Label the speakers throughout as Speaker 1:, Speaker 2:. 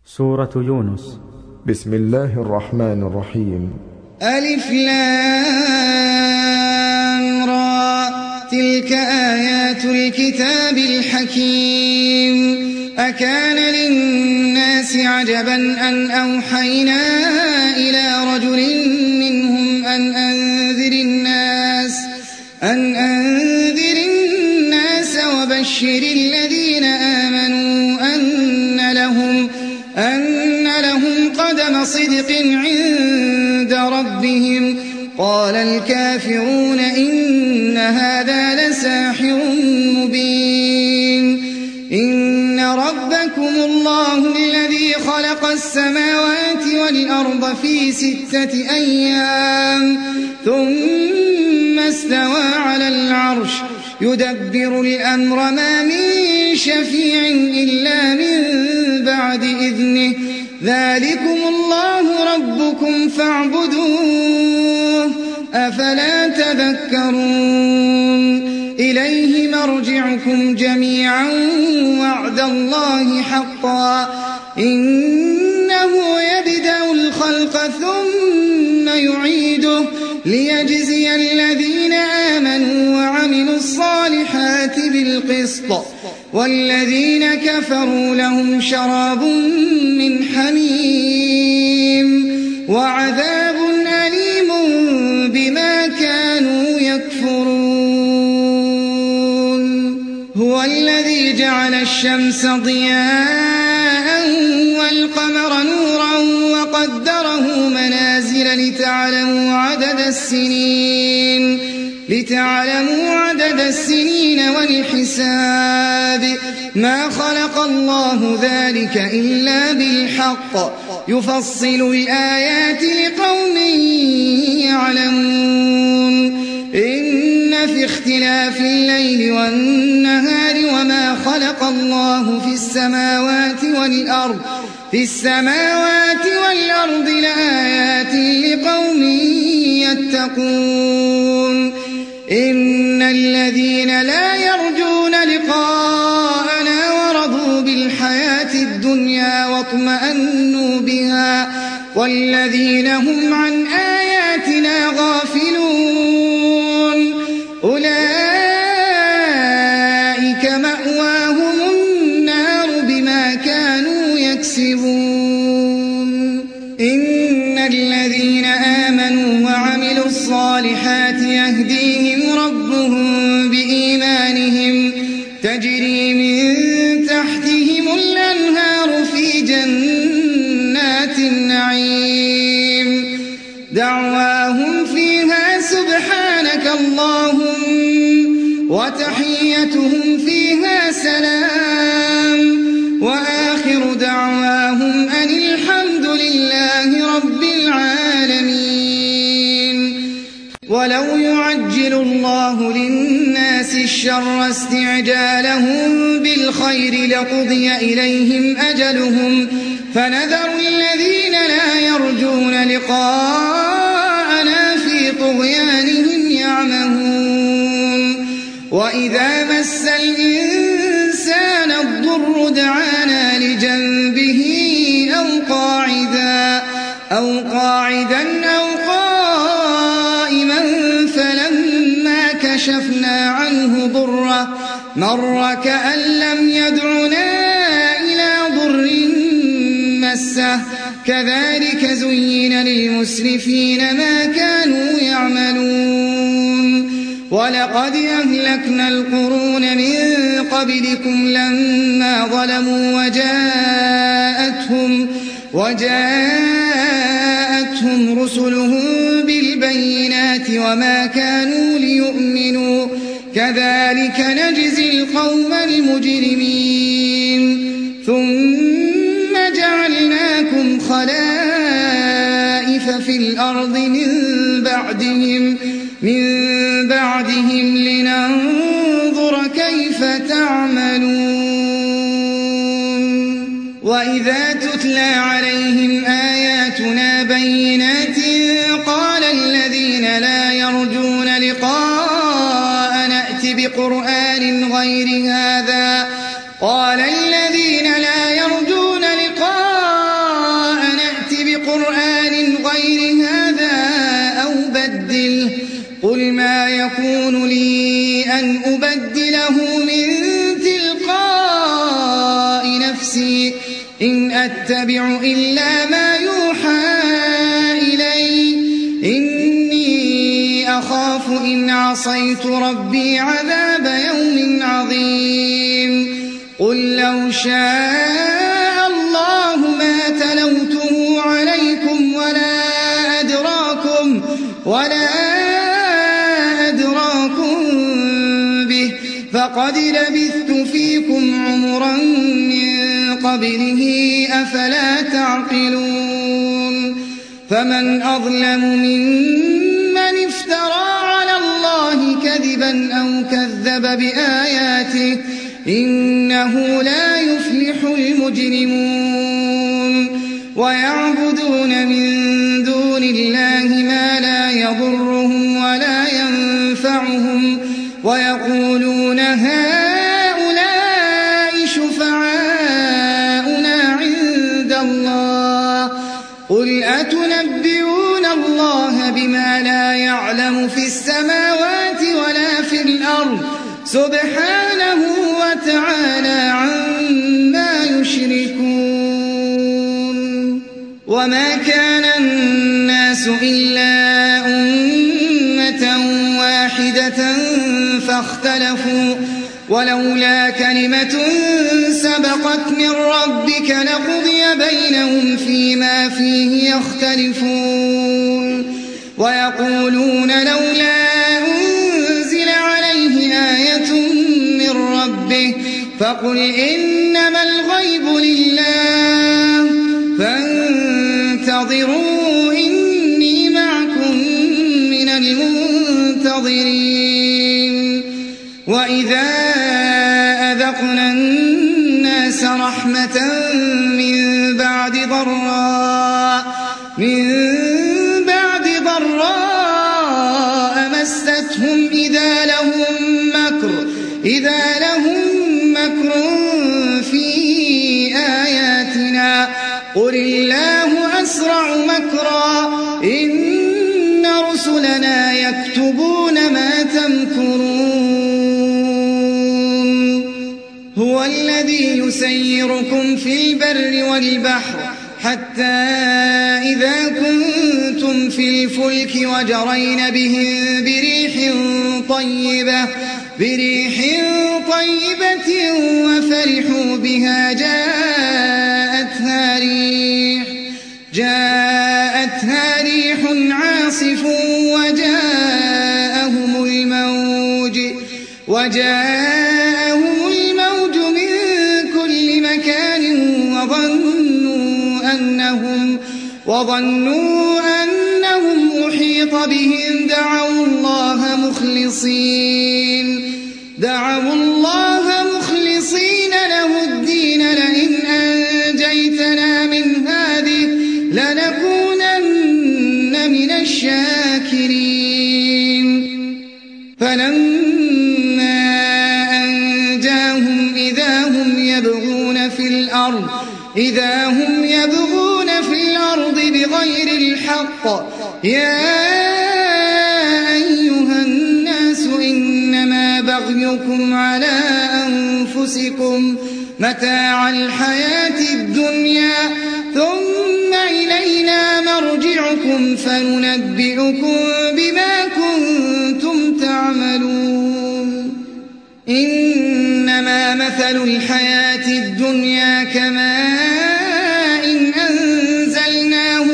Speaker 1: سورة يونس.
Speaker 2: بسم الله الرحمن الرحيم.
Speaker 3: ألف لام را، تلك آيات الكتاب الحكيم. أكان للناس عجبا أن أوحينا إلى رجل منهم أن أنذر الناس وبشر الذين آمنوا أن لهم قدم صدق عند ربهم. قال الكافرون إن هذا لساحر مبين. إن ربكم الله الذي خلق السماوات والأرض في 6 أيام ثم استوى على العرش يدبر الأمر ما من شفيع إلا من بعد إذنه. ذلكم الله ربكم فاعبدوه أفلا تذكرون. إليه مرجعكم جميعا وعد الله حقا إنه يبدأ الخلق ثم يعيده ليجزي الذين آمنوا وعملوا الصالحات بالقسط والذين كفروا لهم شراب من حميم وعذاب أليم بما كانوا يكفرون. هو الذي جعل الشمس ضياء والقمر نورا وقدره منازل لتعلموا عدد السنين والحساب. ما خلق الله ذلك إلا بالحق يفصل الآيات لقوم يعلمون. إن في اختلاف الليل والنهار وما خلق الله في السماوات والأرض لآيات لقوم يتقون. إن الذين لا يرجون لقاءنا ورضوا بالحياة الدنيا واطمأنوا بها والذين هم عن آياتنا غافلون أولئك مأواهم النار بما كانوا يكسبون. إن الذين آمنوا وعملوا الصالحات يهديهم ربهم بإيمانهم تجري من تحتهم الأنهار في جنات النعيم. دعواهم فيها سبحانك اللهم وتحيتهم فيها سلام وآخر دعواهم أن الحمد لله رب العالمين. ولو يعجل الله للناس الشر استعجالهم بالخير لقضي إليهم أجلهم فنذر الذين لا يرجون لقاءنا في طغيانهم يعمهون. وإذا مس الإنسان الضر دعانا لجنبه أو قاعدا أو قائما فلما كشفنا عنه ضره مر كأن لم يدعنا إلى ضر مسه. كذلك زين للمسرفين ما كانوا يعملون. ولقد أهلكنا القرون من قبلكم لما ظلموا وجاءتهم رسلهم بالبينات وما كانوا ليؤمنوا كذلك نجزي القوم المجرمين. ثم جعلناكم خلائف في الأرض من بعدهم لننظر كيف تعملون. وإذا تتلى عليهم آياتنا بينات قال الذين لا يرجون لقاء نأت بقرآن غير هذا قال الذين لا يرجون لقاء يكون لي أن أبدله من تلقاء نفسي إن أتبع إلا ما يوحى إلي إني أخاف إن عصيت ربي عذاب يوم عظيم قل لو شاء الله ما تلوته عليكم ولا أدراكم به فقد لبثت فيكم عمرا من قبله أفلا تعقلون فمن أظلم ممن افترى على الله كذبا أو كذب بآياته إنه لا يفلح المجرمون ويعبدون من دون الله ما لا يضرهم ولا ينفعهم ويقولون هؤلاء شفعاؤنا عند الله قل أتنبئون الله بما لا يعلم في السماوات ولا في الأرض سبحانه وتعالى عما يشركون وما كان الناس إلا أمة واحدة فاختلفوا ولولا كلمة سبقت من ربك لقضي بينهم فيما فيه يختلفون ويقولون لولا أنزل عليه آية من ربه فقل إنما الغيب لله فانتظروا إني معكم من المنتظرين وإذا أذقنا الناس رحمة من بعد ضراء مستهم إذا لهم مكر في آياتنا قل الله أسرع مكرا إن رسلنا يكتبون ما تمكرون هو الذي يسيركم في البر والبحر حتى إذا كنتم في الفلك وجرين بهم بريح طيبة وفرحوا بها جاءتها ريح عاصف وجاءهم الموج من كل مكان وظنوا أنهم أحيط بهم دعوا الله مخلصين له الدين لئن أنجيتنا من هذه لنكونن من الشاكرين فلما أنجاهم إذا هم يبغون في الأرض بغير الحق يا أيها الناس إنما بغيكم على أنفسكم متاع الحياة الدنيا ثم إلينا مرجعكم فننبئكم بما كنتم تعملون إنما مثل الحياة الدنيا كماء أنزلناه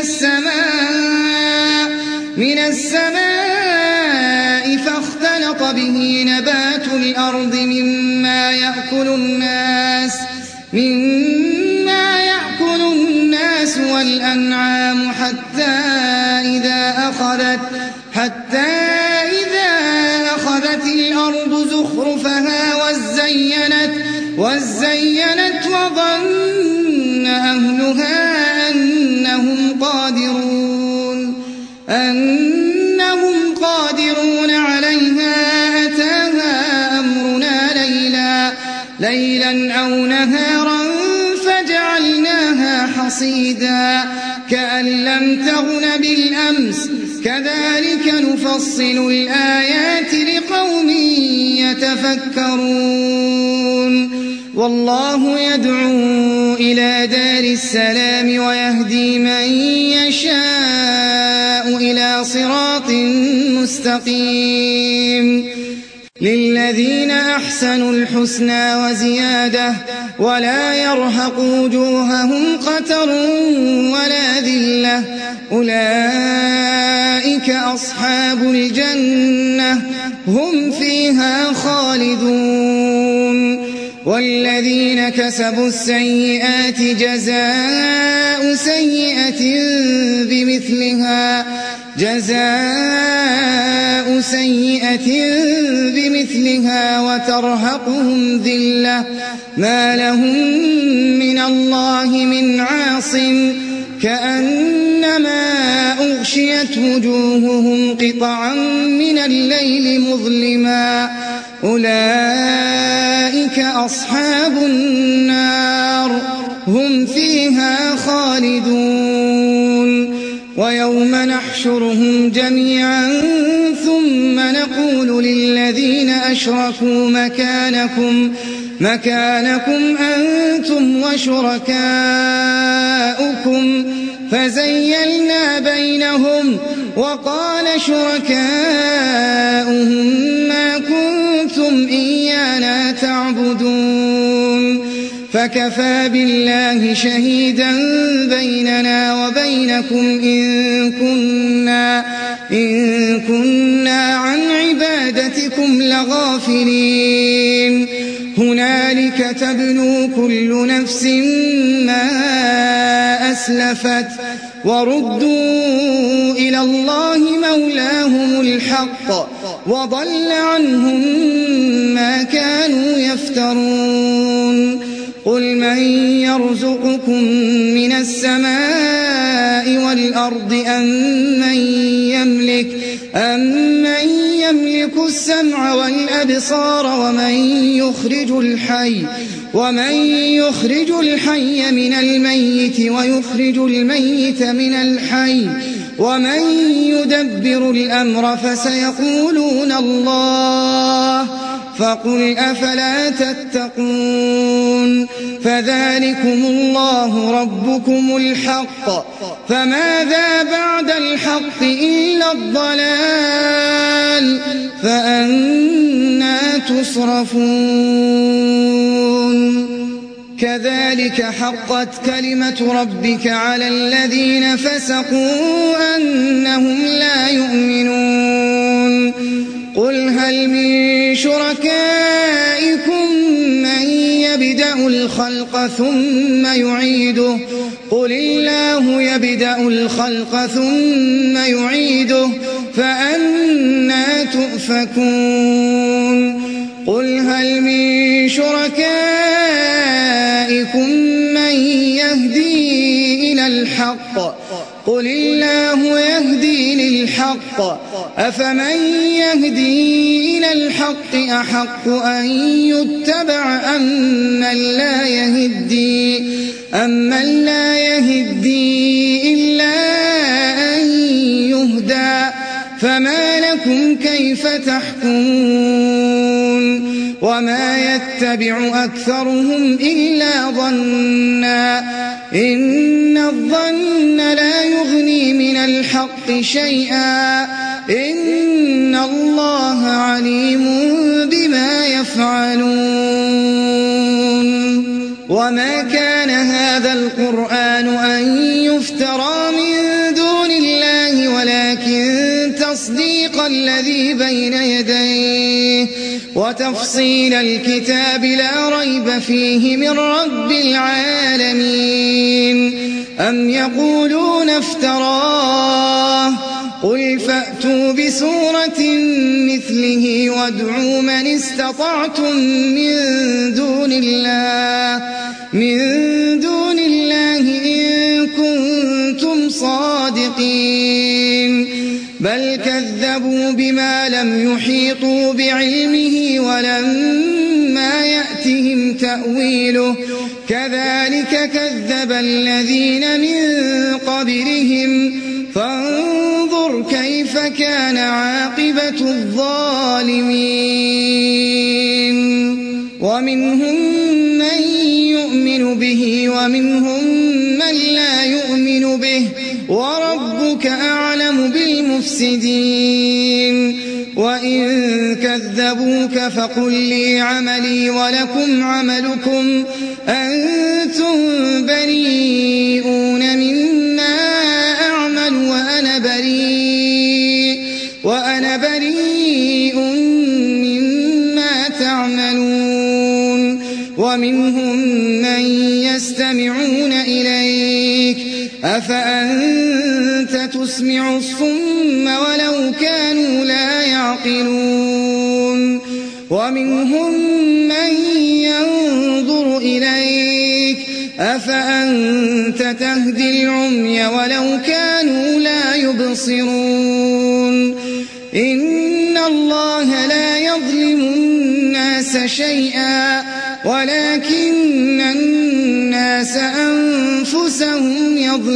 Speaker 3: من السماء فاختلط به نبات الأرض مما يأكل الناس والأنعام حتى إذا أخذت الأرض زخرفها وزينت وظن أهلها أنهم قادرون عليها أتاها أمرنا ليلا أو نهارا فجعلناها حصيدا كأن لم تغن بالأمس كذلك نفصل الآيات لقوم يتفكرون والله يدعو إلى دار السلام ويهدي من يشاء إلى صراط مستقيم للذين أحسنوا الحسنى وزيادة ولا يرهق وجوههم قتر ولا ذلة أولئك أصحاب الجنة هم فيها خالدون والذين كسبوا السيئات جزاء سيئة بمثلها وترهقهم ذلة ما لهم من الله من عاصم كأنما أغشيت وجوههم قطعا من الليل مظلما أولئك أصحاب النار هم فيها خالدون ويوم نحشرهم جميعا ثم نقول للذين أشركوا مكانكم أنتم وشركاؤكم فزيلنا بينهم وقال شركاؤهم ما كنتم إيانا تعبدون فكفى بالله شهيدا بيننا وبينكم إن كنا عن عبادتكم لغافلين هنالك تبلو كل نفس ما أسلفت وردوا إلى الله مولاهم الحق وضل عنهم ما كانوا يفترون قل من يرزقكم من السماء والأرض أمن يملك السمع والأبصار ومن يخرج الحي من الميت ويخرج الميت من الحي ومن يدبر الأمر فسيقولون الله فقل أفلا تتقون فذلكم الله ربكم الحق فماذا بعد الحق إلا الضلال فأنى تصرفون كذلك حقت كلمة ربك على الذين فسقوا أنهم لا يؤمنون قل هل من شركائكم من يبدأ الخلق ثم يعيده قل الله يبدأ الخلق ثم يعيده فأنى تؤفكون قل هل من شركائكم من يهدي إلى الحق قل الله يهدي للحق أفمن يهدي إلى الحق أحق أن يتبع أمن لا يهدي إلا أن يهدى فما لكم كيف تحكمون وما يتبع أكثرهم إلا ظنا إن الظن لا يغني من الحق شيئا إن الله عليم بما يفعلون وما كان هذا القرآن أن يفترى من دون الله ولكن تصديق الذي بين يديه وتفصيل الكتاب لا ريب فيه من رب العالمين أم يقولون افتراه قل فأتوا بسورة مثله وادعوا من استطعتم من دون الله إن كنتم صادقين بل كذبوا بما لم يحيطوا بعلمه ولما يأتهم تأويله كذلك كذب الذين من قبلهم فانظر كيف كان عاقبة الظالمين ومنهم من يؤمن به ومنهم من لا يؤمن به وربك أعلم بالمفسدين وإن كذبوك فقل لي عملي ولكم عملكم أنتم بريئون مما أعمل وأنا بريء مما تعملون ومنهم من يستمعون إليك أفأنت تسمع الصم ولو كانوا لا يعقلون ومنهم من ينظر إليك أفأنت تهدي العمي ولو كانوا لا يبصرون إن الله لا يظلم الناس شيئا ولكن الناس أنفسهم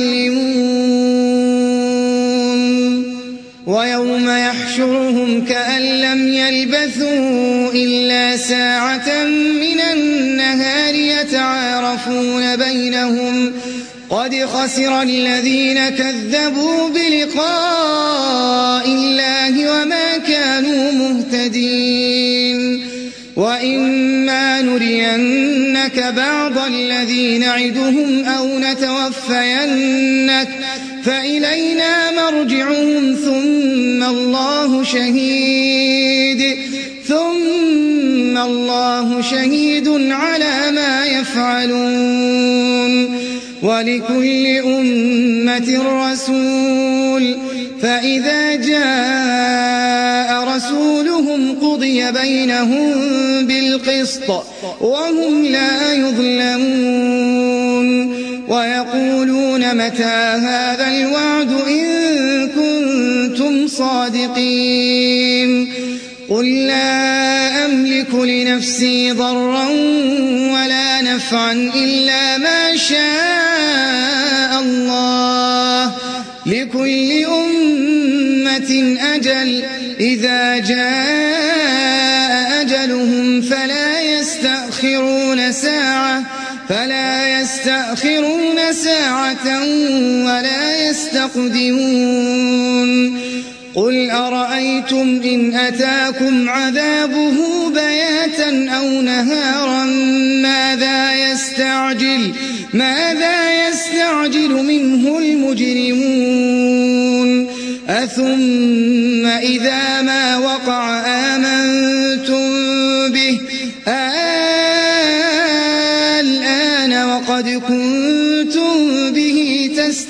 Speaker 3: يظلمون ويوم يحشرهم كأن لم يلبثوا إلا ساعة من النهار يتعارفون بينهم قد خسر الذين كذبوا بلقاء الله وما كانوا مهتدين وإما نرينك بعض الذي نعدهم أو نتوفينك فإلينا مرجعهم ثم الله شهيد على ما يفعلون ولكل أمة رسول فإذا جاء رسولهم قضي بينهم بالقسط وهم لا يظلمون ويقولون متى هذا الوعد إن كنتم صادقين قل لا أملك لنفسي ضرا ولا نفعا إلا ما شاء الله لكل أمة أجل إذا جاء أجلهم فلا يستأخرون ساعة ولا يستقدمون قل أرأيتم إن أتاكم عذابه بياتا أو نهارا ماذا يستعجل منه المجرمون أثم إذا ما وقع آمنتم به الآن وقد كنتم به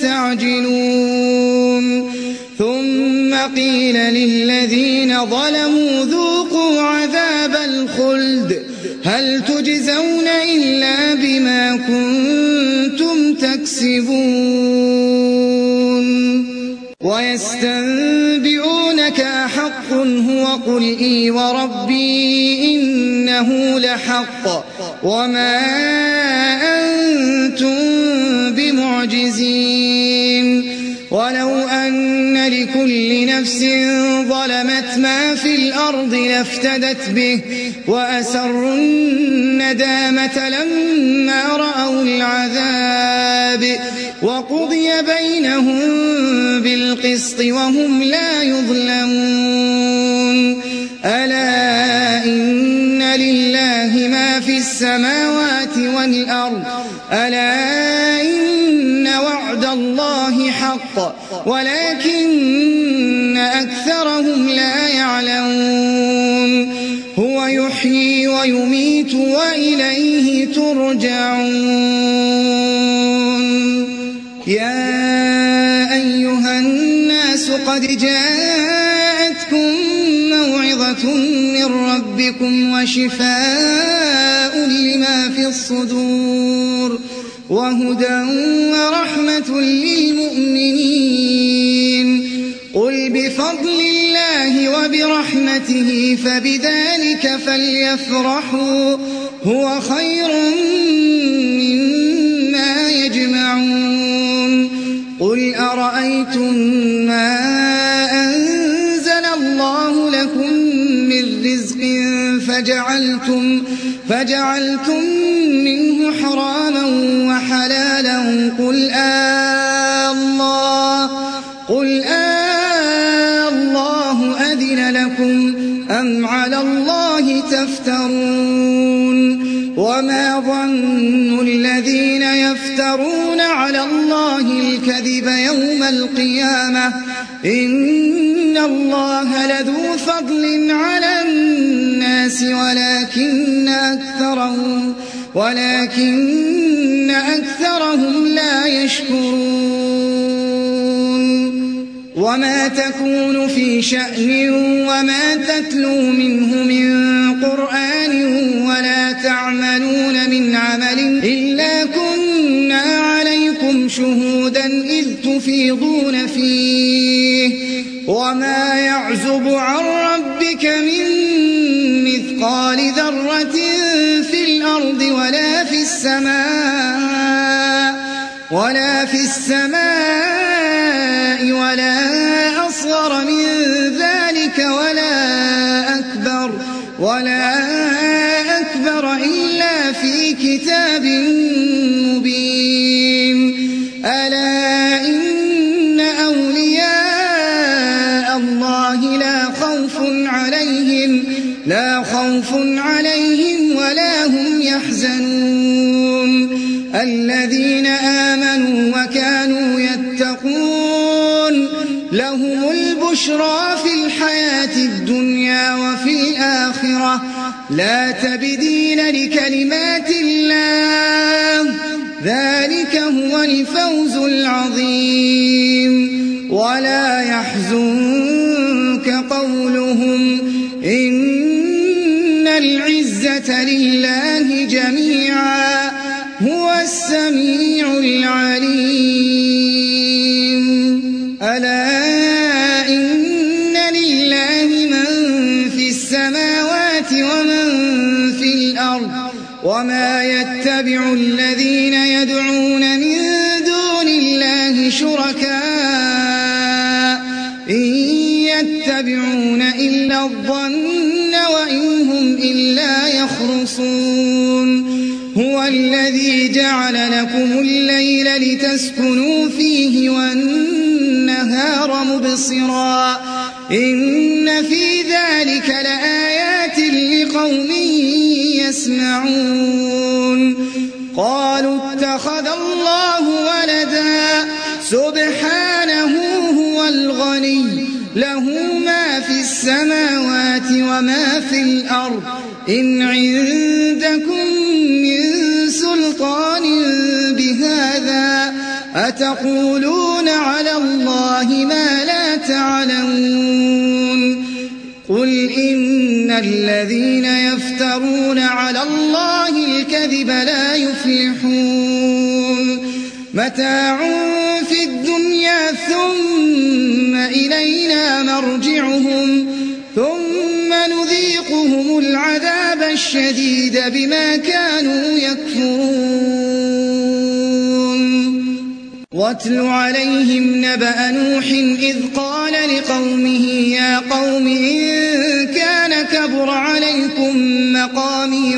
Speaker 3: تستعجلون ثم قيل للذين ظلموا ذوقوا عذاب الخلد هل تجزون إلا بما كنتم تكسبون ويستنبئونك أحق هو قل إي وربي إنه لحق وما أنتم بمعجزين ولو أن لكل نفس ظلمت ما في الأرض لافتدت به وأسروا الندامة لما رأوا العذاب وقضي بينهم بالقسط وهم لا يظلمون ألا إن لله ما في السماوات والأرض ألا إن وعد الله حق ولكن أكثرهم لا يعلمون هو يحيي ويميت وإليه ترجعون يا أيها الناس قد جاءتكم موعظة من ربكم وشفاء لما في الصدور وهدى ورحمة للمؤمنين قل بفضل الله وبرحمته فبذلك فليفرحوا هو خير قل أرأيتم ما أنزل الله لكم من رزق فجعلتم منه حراما وحلالا قل الله أذن لكم أم على الله تفترون وما ظن الذين يفترون على الله الكذب يوم القيامة إن الله لذو فضل على الناس ولكن أكثرهم لا يشكرون وما تكون في شأن وما تتلو منه من قرآن ولا تعملون من عمل إلا كنا عليكم شهودا إذ تفيضون فيه وما يعزب عن ربك من مثقال ذرة في الأرض ولا في السماء ولا أصغر من ذلك ولا أكبر إلا في كتاب مبين ألا إن أولياء الله لا خوف عليهم ولا هم يحزنون الذين آمنوا وكانوا يتقون لهم البشرى في الحياة الدنيا وفي الآخرة لا تبديل لكلمات الله ذلك هو الفوز العظيم ولا يحزنك قولهم إن العزة لله جميعا هو السميع العليم ألا إن لله من في السماوات ومن في الأرض وما يتبع الذين يدعون من دون الله شركاء إن يتبعون إلا الظن وإن هم إلا يخرصون هو الذي جعل لكم الليل لتسكنوا فيه والنهار مبصرا إن في ذلك لآيات لقوم يسمعون قالوا اتخذ الله ولدا سبحانه هو الغني له ما في السماوات وما في الأرض إن عندكم من سلطان بهذا أتقولون على الله ما لا تعلمون قل إن الذين يفترون على الله الكذب لا يفلحون متاع في الدنيا ثم إلينا مرجعهم ثم نذيقهم العذاب الشديد بما كانوا يكفرون واتل عليهم نبأ نوح إذ قال لقومه يا قوم إن كان كبر عليكم مقامي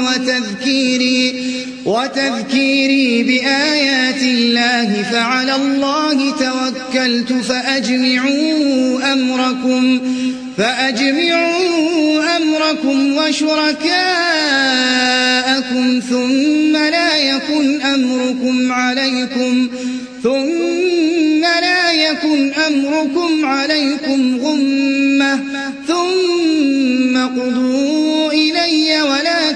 Speaker 3: وتذكيري بآيات الله فعلى الله توكلت فأجمعوا أمركم وشركاءكم ثم لا يكن أمركم عليكم غمة ثم قضوا إلي ولا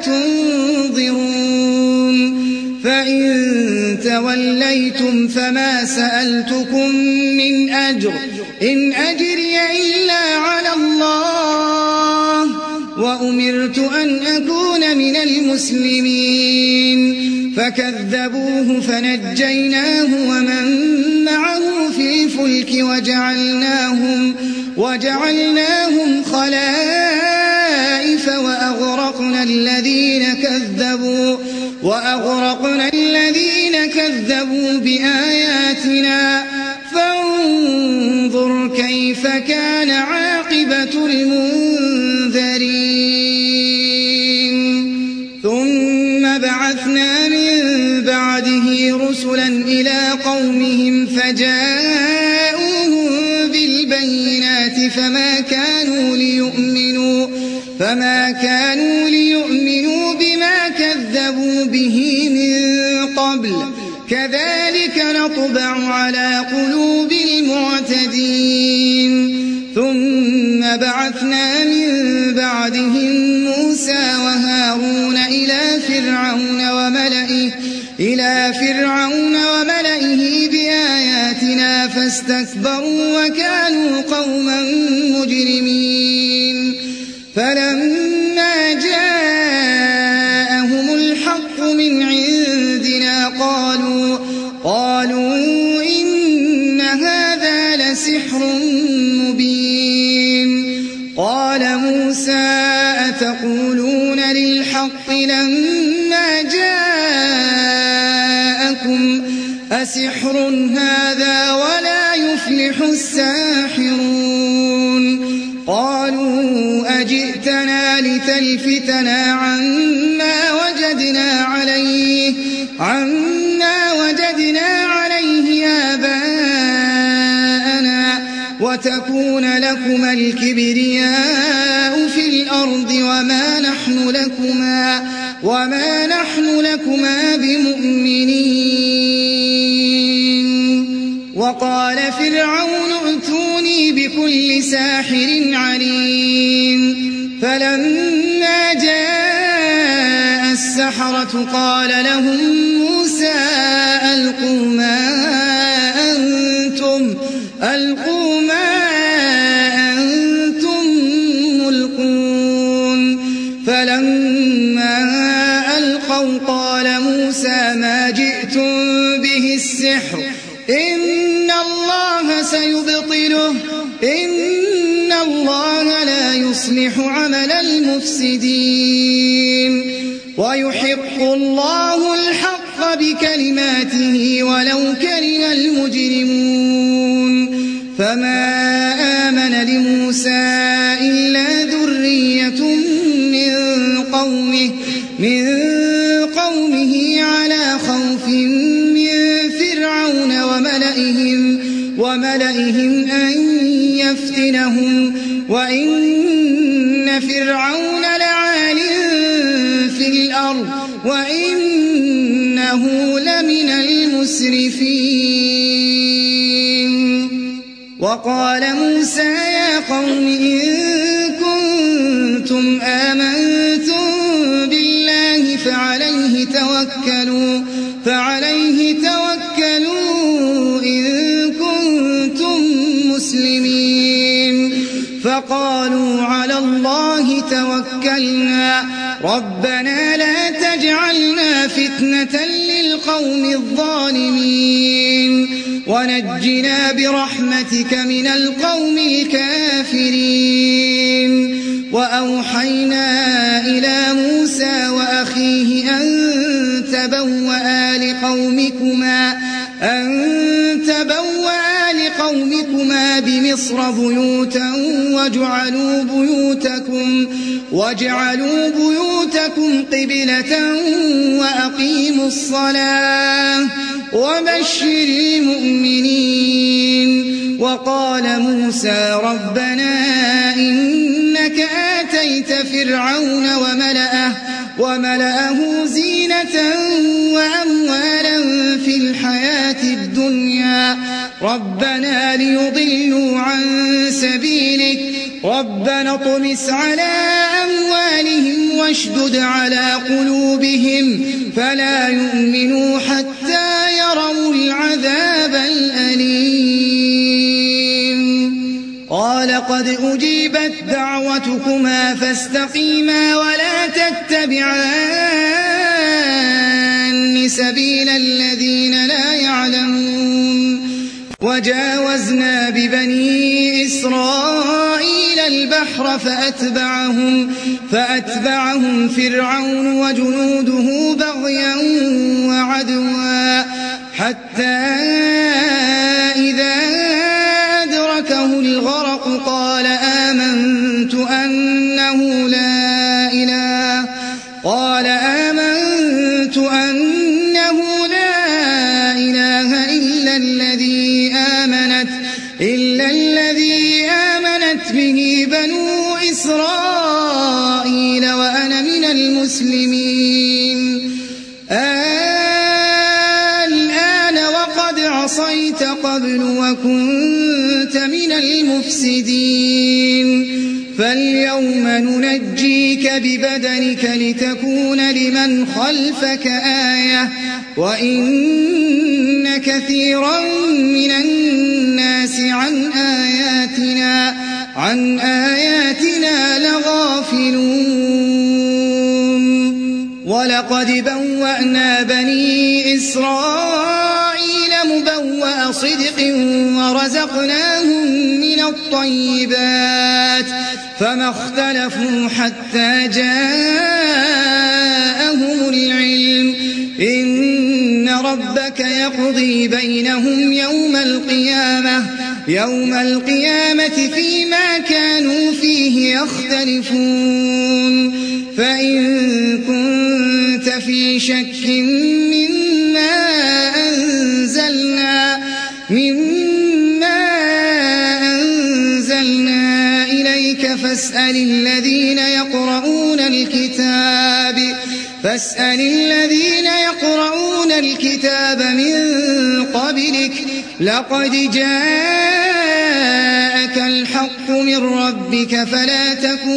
Speaker 3: تنظرون فإن توليتم فما سألتكم من أجر إن أجري إلا على الله وأمرت أن أكون من المسلمين فكذبوه فنجيناه ومن معه في الفلك وجعلناهم خلائف وأغرقنا الذين كذبوا بآياتنا كيف كان عاقبة المنذرين ثم بعثنا من بعده رسلا إلى قومهم فجاءوهم بالبينات فما كانوا ليؤمنوا بما كذبوا به من قبل كذلك نطبع على قلوب المعتدين ثم بعثنا من بعدهم موسى وهارون إلى فرعون وملئه بآياتنا فاستكبروا وكانوا قوما مجرمين فلما جاءهم الحق من عندنا قالوا إن هذا لسحر مبين قال موسى أتقولون للحق لما جاءكم أسحر هذا ولا يفلح الساحرون قالوا أجئتنا لتلفتنا عما وجدنا عليه آباءنا وتكون لكما الكبرياء في الأرض وما نحن لكما بمؤمنين وقال فرعون ائتوني بكل ساحر عليم فلما جاء السحرة قال لهم موسى ألقوا ما أنتم ملقون فلما ألقوا قال موسى ما جئتم به السحر إن الله سيبطله إن الله لا يصلح عمل المفسدين ويحق الله الحق بكلماته ولو كره المجرمون فما آمن لموسى إلا ذرية من قومه على خوف من فرعون وملئهم أن يفتنهم وإن فرعون لعال في الأرض وإنه لمن المسرفين وقال موسى يا قوم إن كنتم آمنتم بالله فعليه توكلوا إن كنتم مسلمين فقالوا على الله توكلنا ربنا لا تجعلنا فتنة للقوم الظالمين ونجنا برحمتك من القوم الكافرين وأوحينا إلى موسى وأخيه أن تبوأ لقومكما بمصر بيوتا واجعلوا بيوتكم قبلة وأقيموا الصلاة وبشر المؤمنين وقال موسى ربنا إنك آتيت فرعون وملأه زينة وأموالا في الحياة الدنيا ربنا ليضلوا عن سبيلك ربنا اطمس على أموالهم واشدد على قلوبهم فلا يؤمنوا حتى يروا العذاب الأليم قال قد أجيبت دعوتكما فاستقيما ولا تتبعان سبيل الذين لا يعلمون وجاوزنا ببني إسرائيل البحر فأتبعهم فرعون وجنوده بغيا وعدوا حتى إذا أدركه الغرق إلا الذي آمنت به بنو إسرائيل وأنا من المسلمين. الآن وقد عصيت قبل وكنت من المفسدين. فاليوم ننجيك ببدنك لتكون لمن خلفك آية وإن كثيرا من الناس عن آياتنا لغافلون. ولقد بوأنا بني إسرائيل مبوأ صدق ورزقناهم من الطيبات فما اختلفوا حتى جاءهم العلم. إن ربك يقضي بينهم يوم القيامة فيما كانوا فيه يختلفون. فإن كنت في شك مما أنزلنا إليك فاسأل الذين يقرؤون الكتاب من قبلك لقد جاءك الحق من ربك فلا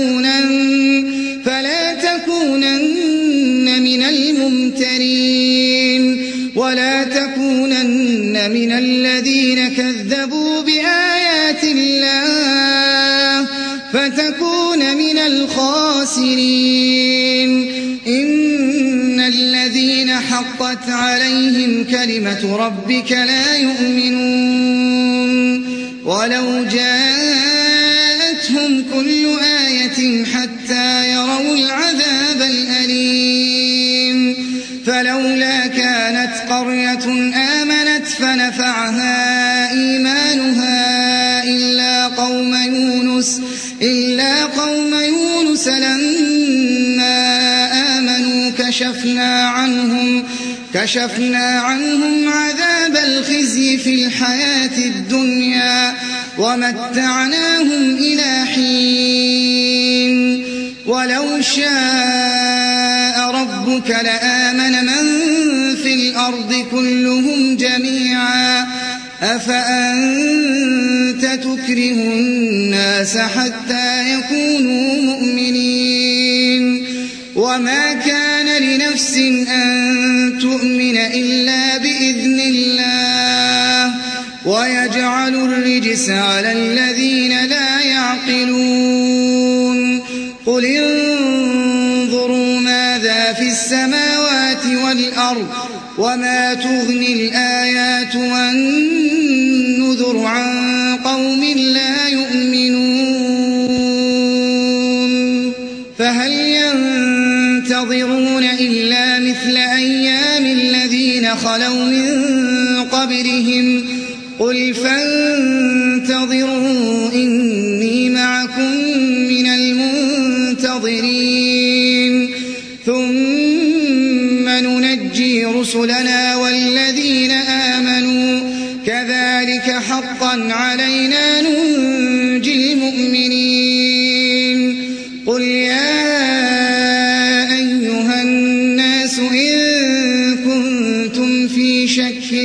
Speaker 3: تكونن من الممترين ولا تكونن من الذين كذبوا بآيات الله فتكون من الخاسرين. إن الذين حقت عليهم كلمة ربك لا يؤمنون ولو جاءتهم كل آية حتى يروا العذاب الأليم. فلولا كانت قرية آمنت فنفعها إيمانها إلا قوم يونس لما آمنوا كشفنا عنهم عذاب الخزي في الحياة الدنيا ومتعناهم إلى حين. ولو شاء ربك لآمن من في الأرض كلهم جميعا أفأنت تكره الناس حتى يكونوا مؤمنين. وما كان لنفس أن تؤمن إلا بإذن الله ويجعل الرجس على الذين لا يعقلون. قل انظروا ماذا في السماوات والأرض وما تغني الآيات والنذر عن قوم لا يؤمنون. فهل ينتظرون إلا مثل أيام الذين خلوا من قبلهم قل فانتظروا إني معكم من المنتظرين. ثم ننجي رسلنا والذين آمنوا كذلك حقا علينا ننجي المؤمنين. قل يا أيها الناس إن كنتم في شك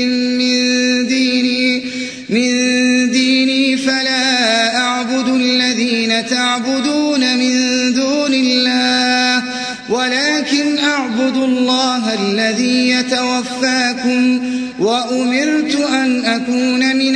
Speaker 3: من ديني فلا أعبد الذين تعبدون من دون الله ولكن أعبد الله الذي يتوفاكم وأمرت أن أكون من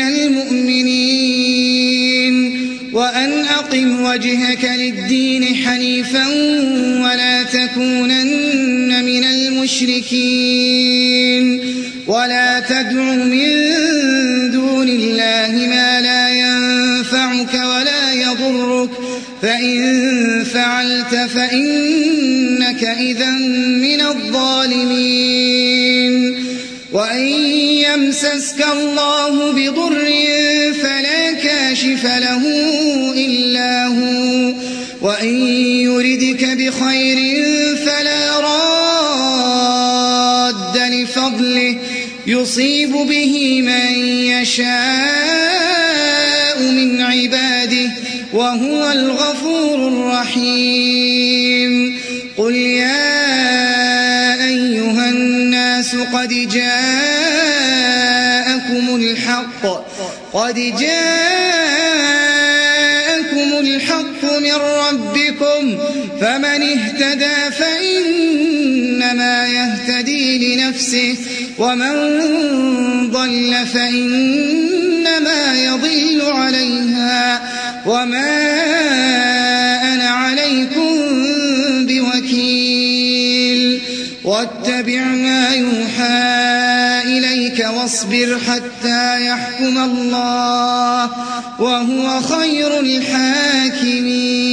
Speaker 3: المؤمنين. وأن أقم وجهك للدين حنيفا ولا تكونن من المشركين ولا تدع من دون الله ما لا ينفعك ولا يضرك فإن فعلت فإنك إذا من الظالمين. وإن يمسسك الله بضر فلا كاشف له إلا هو وإن يردك بخير فلا راد لفضله يصيب به من يشاء من عباده وهو الغفور الرحيم. قل يا أيها الناس قد جاءكم الحق من ربكم، فمن اهتدى فإنما يهتدي لنفسه، ومن ضل فإنما يضل عليها، وما أنا عليكم بوكيل. واتبع ما يوحى إليك واصبر حتى يحكم الله، وهو خير الحاكمين.